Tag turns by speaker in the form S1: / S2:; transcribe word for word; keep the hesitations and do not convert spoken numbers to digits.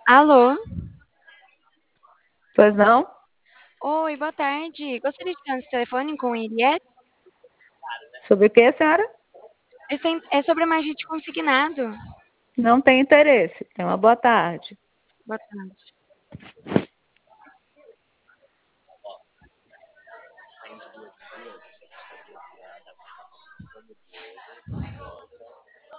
S1: Alô?
S2: Pois não?
S1: Oi, boa tarde. Gostaria de ter esse telefone com o Henriette?
S2: Sobre o que, senhora?
S1: Esse tem- É sobre magia de consignado.
S2: Não tem interesse. Tenha uma boa tarde.
S1: Boa tarde.